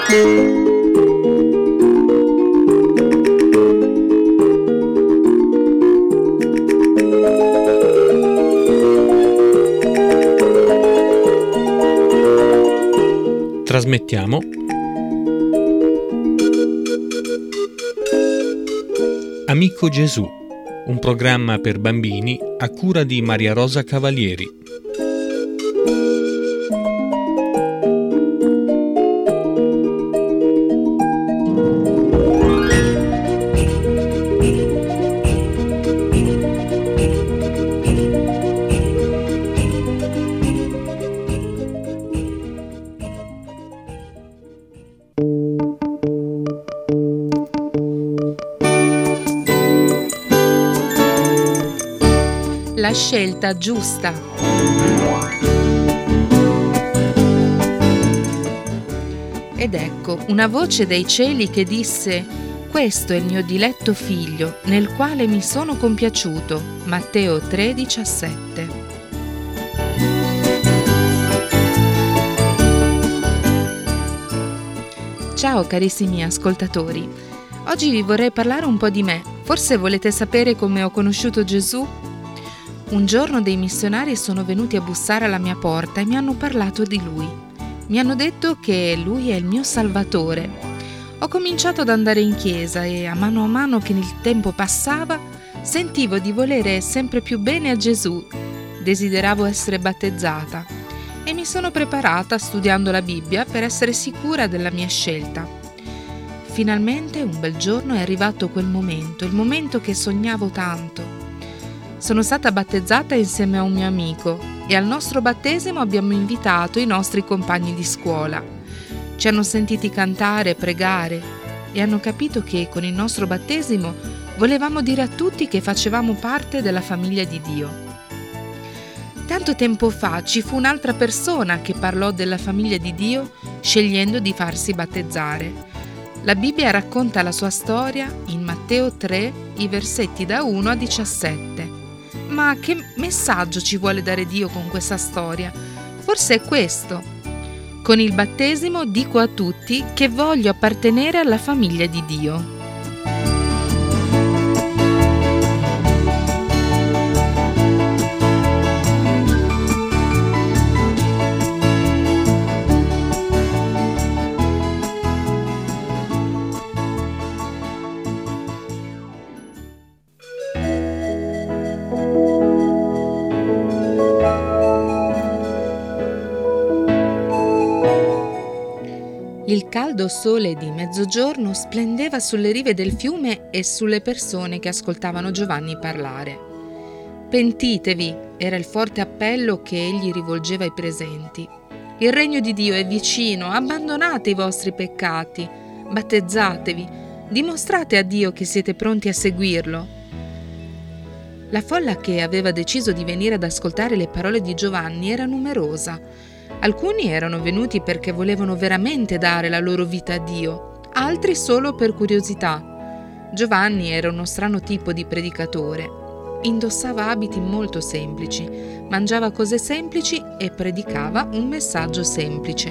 Trasmettiamo Amico Gesù, un programma per bambini a cura di Maria Rosa Cavalieri. La scelta giusta. Ed ecco una voce dai cieli che disse: questo è il mio diletto figlio, nel quale mi sono compiaciuto. Matteo 3,17. Ciao carissimi ascoltatori, oggi vi vorrei parlare un po' di me. Forse volete sapere come ho conosciuto Gesù? Un giorno dei missionari sono venuti a bussare alla mia porta e mi hanno parlato di Lui. Mi hanno detto che Lui è il mio Salvatore. Ho cominciato ad andare in chiesa e a mano che il tempo passava sentivo di volere sempre più bene a Gesù. Desideravo essere battezzata e mi sono preparata studiando la Bibbia per essere sicura della mia scelta. Finalmente un bel giorno è arrivato quel momento, il momento che sognavo tanto. Sono stata battezzata insieme a un mio amico e al nostro battesimo abbiamo invitato i nostri compagni di scuola. Ci hanno sentiti cantare e pregare e hanno capito che con il nostro battesimo volevamo dire a tutti che facevamo parte della famiglia di Dio. Tanto tempo fa ci fu un'altra persona che parlò della famiglia di Dio scegliendo di farsi battezzare. La Bibbia racconta la sua storia in Matteo 3, i versetti da 1 a 17. Ma che messaggio ci vuole dare Dio con questa storia? Forse è questo. Con il battesimo dico a tutti che voglio appartenere alla famiglia di Dio. Il caldo sole di mezzogiorno splendeva sulle rive del fiume e sulle persone che ascoltavano Giovanni parlare. Pentitevi, era il forte appello che egli rivolgeva ai presenti. Il regno di Dio è vicino, abbandonate i vostri peccati, battezzatevi, dimostrate a Dio che siete pronti a seguirlo. La folla che aveva deciso di venire ad ascoltare le parole di Giovanni era numerosa. Alcuni erano venuti perché volevano veramente dare la loro vita a Dio, altri solo per curiosità. Giovanni era uno strano tipo di predicatore. Indossava abiti molto semplici, mangiava cose semplici e predicava un messaggio semplice.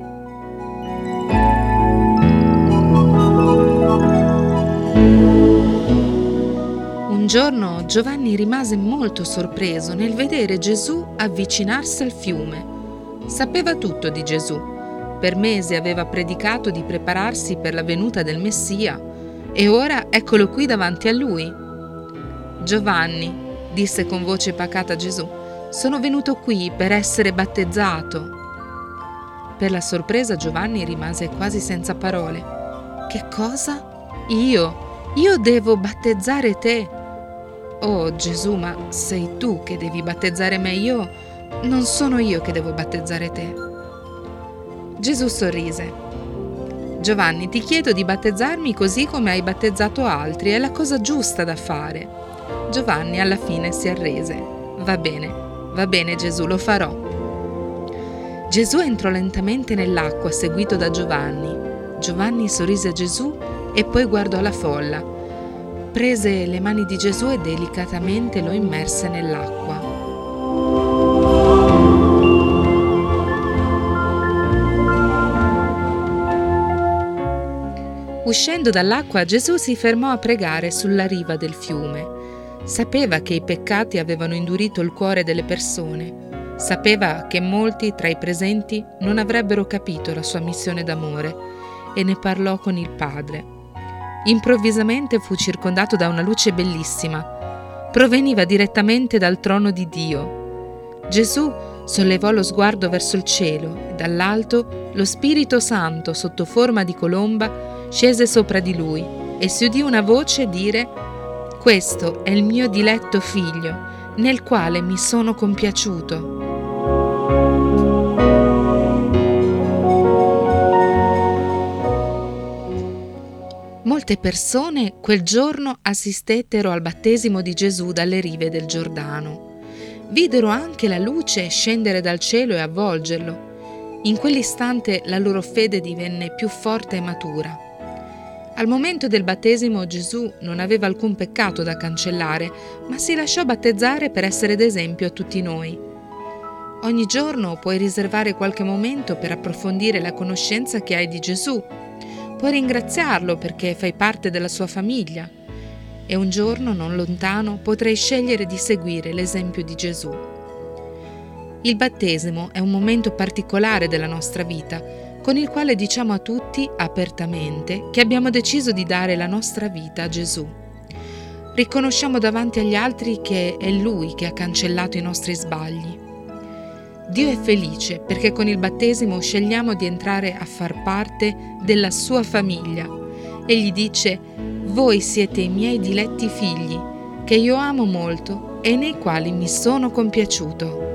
Un giorno Giovanni rimase molto sorpreso nel vedere Gesù avvicinarsi al fiume. Sapeva tutto di Gesù. Per mesi aveva predicato di prepararsi per la venuta del Messia e ora eccolo qui davanti a lui. Giovanni, disse con voce pacata Gesù, sono venuto qui per essere battezzato. Per la sorpresa Giovanni rimase quasi senza parole. Che cosa? Io devo battezzare te? Oh Gesù, ma sei tu che devi battezzare me, non sono io che devo battezzare te. Gesù sorrise. Giovanni, ti chiedo di battezzarmi così come hai battezzato altri, è la cosa giusta da fare. Giovanni alla fine si arrese. Va bene Gesù, lo farò. Gesù entrò lentamente nell'acqua seguito da Giovanni. Giovanni sorrise a Gesù e poi guardò la folla. Prese le mani di Gesù e delicatamente lo immerse nell'acqua. Uscendo dall'acqua, Gesù si fermò a pregare sulla riva del fiume. Sapeva che i peccati avevano indurito il cuore delle persone. Sapeva che molti tra i presenti non avrebbero capito la sua missione d'amore e ne parlò con il Padre. Improvvisamente fu circondato da una luce bellissima. Proveniva direttamente dal trono di Dio. Gesù sollevò lo sguardo verso il cielo e dall'alto lo Spirito Santo, sotto forma di colomba, scese sopra di lui e si udì una voce dire: «Questo è il mio diletto figlio, nel quale mi sono compiaciuto». Molte persone quel giorno assistettero al battesimo di Gesù dalle rive del Giordano. Videro anche la luce scendere dal cielo e avvolgerlo. In quell'istante la loro fede divenne più forte e matura. Al momento del battesimo Gesù non aveva alcun peccato da cancellare, ma si lasciò battezzare per essere d'esempio a tutti noi. Ogni giorno puoi riservare qualche momento per approfondire la conoscenza che hai di Gesù. Puoi ringraziarlo perché fai parte della sua famiglia. E un giorno non lontano potrai scegliere di seguire l'esempio di Gesù. Il battesimo è un momento particolare della nostra vita, con il quale diciamo a tutti apertamente che abbiamo deciso di dare la nostra vita a Gesù. Riconosciamo davanti agli altri che è Lui che ha cancellato i nostri sbagli. Dio è felice perché con il battesimo scegliamo di entrare a far parte della sua famiglia. Egli dice: «Voi siete i miei diletti figli, che io amo molto e nei quali mi sono compiaciuto».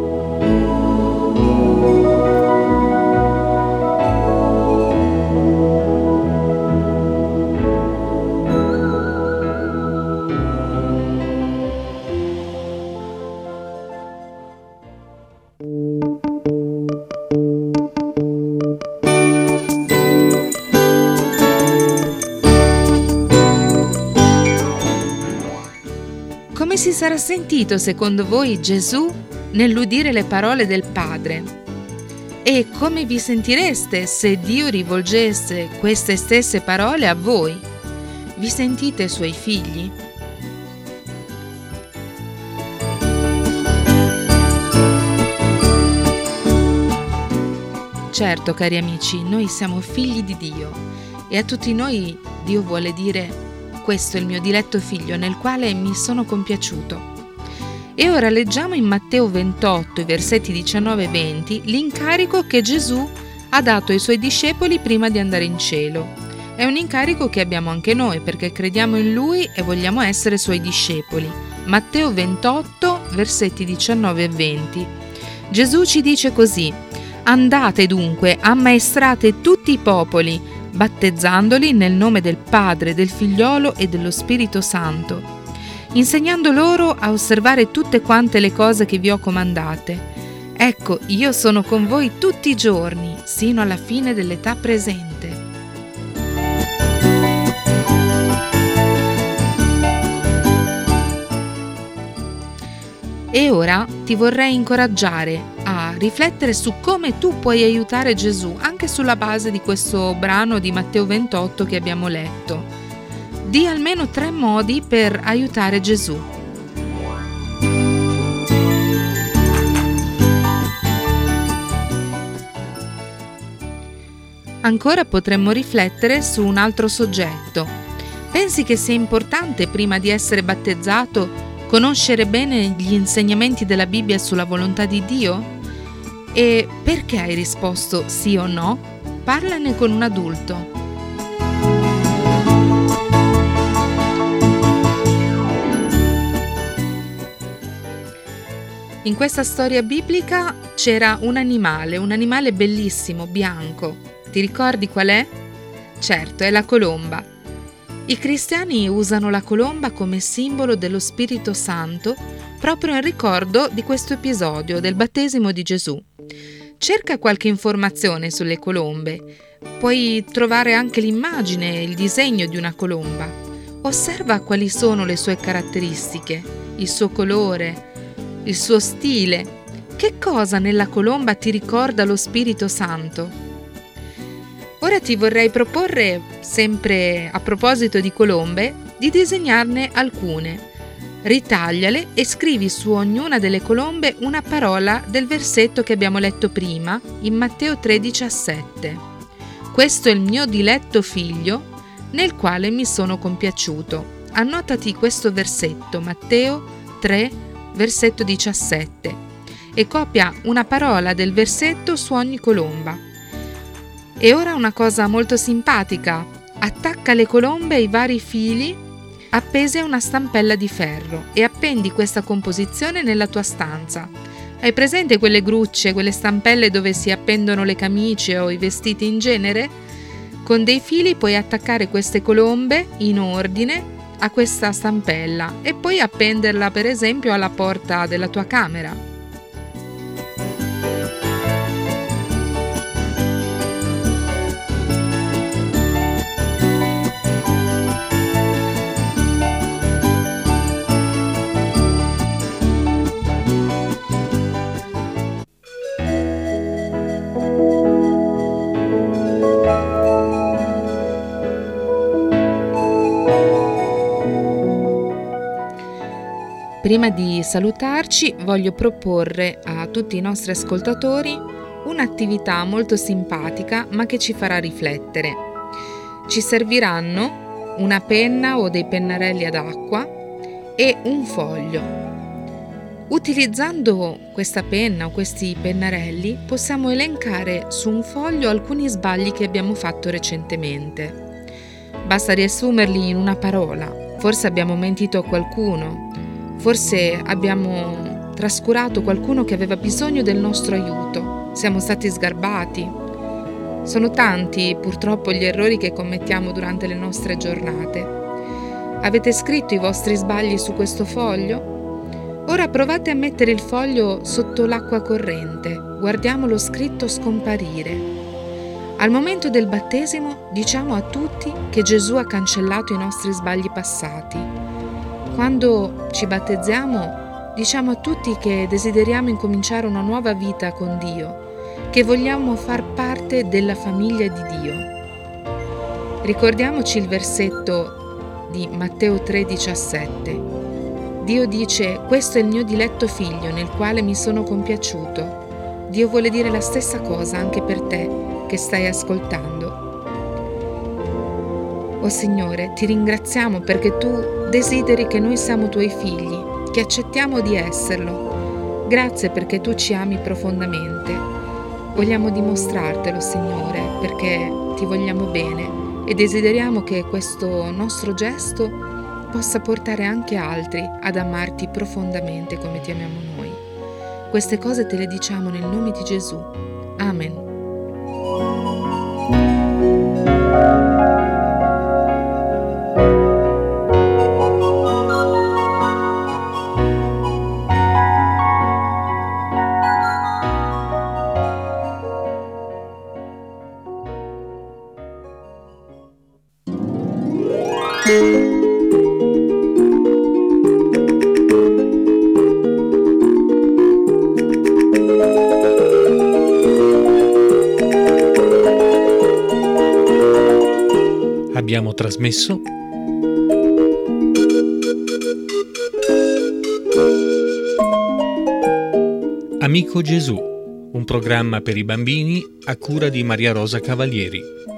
Come si sarà sentito secondo voi Gesù nell'udire le parole del Padre? E come vi sentireste se Dio rivolgesse queste stesse parole a voi? Vi sentite suoi figli? Certo, cari amici, noi siamo figli di Dio e a tutti noi Dio vuole dire: «Questo è il mio diletto figlio nel quale mi sono compiaciuto». E ora leggiamo in Matteo 28, i versetti 19 e 20, l'incarico che Gesù ha dato ai suoi discepoli prima di andare in cielo. È un incarico che abbiamo anche noi perché crediamo in Lui e vogliamo essere Suoi discepoli. Matteo 28, versetti 19 e 20. Gesù ci dice così: «Andate dunque, ammaestrate tutti i popoli, battezzandoli nel nome del Padre, del Figliolo e dello Spirito Santo, insegnando loro a osservare tutte quante le cose che vi ho comandate. Ecco, io sono con voi tutti i giorni, sino alla fine dell'età presente». E ora ti vorrei incoraggiare a riflettere su come tu puoi aiutare Gesù anche sulla base di questo brano di Matteo 28 che abbiamo letto. Di almeno 3 modi per aiutare Gesù. Ancora potremmo riflettere su un altro soggetto. Pensi che sia importante prima di essere battezzato conoscere bene gli insegnamenti della Bibbia sulla volontà di Dio? E perché hai risposto sì o no? Parlane con un adulto. In questa storia biblica c'era un animale bellissimo, bianco. Ti ricordi qual è? Certo, è la colomba. I cristiani usano la colomba come simbolo dello Spirito Santo proprio in ricordo di questo episodio del battesimo di Gesù. Cerca qualche informazione sulle colombe. Puoi trovare anche l'immagine e il disegno di una colomba. Osserva quali sono le sue caratteristiche, il suo colore, il suo stile. Che cosa nella colomba ti ricorda lo Spirito Santo? Ora ti vorrei proporre, sempre a proposito di colombe, di disegnarne alcune. Ritagliale e scrivi su ognuna delle colombe una parola del versetto che abbiamo letto prima in Matteo 3,17. Questo è il mio diletto figlio, nel quale mi sono compiaciuto. Annotati questo versetto, Matteo 3, versetto 17, e copia una parola del versetto su ogni colomba. E ora una cosa molto simpatica: attacca le colombe ai vari fili appesi a una stampella di ferro e appendi questa composizione nella tua stanza. Hai presente quelle grucce, quelle stampelle dove si appendono le camicie o i vestiti in genere? Con dei fili puoi attaccare queste colombe in ordine a questa stampella e poi appenderla per esempio alla porta della tua camera. Prima di salutarci, voglio proporre a tutti i nostri ascoltatori un'attività molto simpatica ma che ci farà riflettere. Ci serviranno una penna o dei pennarelli ad acqua e un foglio. Utilizzando questa penna o questi pennarelli possiamo elencare su un foglio alcuni sbagli che abbiamo fatto recentemente. Basta riassumerli in una parola. Forse abbiamo mentito a qualcuno. Forse abbiamo trascurato qualcuno che aveva bisogno del nostro aiuto. Siamo stati sgarbati. Sono tanti, purtroppo, gli errori che commettiamo durante le nostre giornate. Avete scritto i vostri sbagli su questo foglio? Ora provate a mettere il foglio sotto l'acqua corrente. Guardiamo lo scritto scomparire. Al momento del battesimo diciamo a tutti che Gesù ha cancellato i nostri sbagli passati. Quando ci battezziamo, diciamo a tutti che desideriamo incominciare una nuova vita con Dio, che vogliamo far parte della famiglia di Dio. Ricordiamoci il versetto di Matteo 3,17. Dio dice: questo è il mio diletto figlio nel quale mi sono compiaciuto. Dio vuole dire la stessa cosa anche per te che stai ascoltando. Oh Signore, ti ringraziamo perché Tu desideri che noi siamo Tuoi figli, che accettiamo di esserlo. Grazie perché Tu ci ami profondamente. Vogliamo dimostrartelo, Signore, perché Ti vogliamo bene e desideriamo che questo nostro gesto possa portare anche altri ad amarti profondamente come Ti amiamo noi. Queste cose te le diciamo nel nome di Gesù. Amen. Abbiamo trasmesso Amico Gesù, un programma per i bambini a cura di Maria Rosa Cavalieri.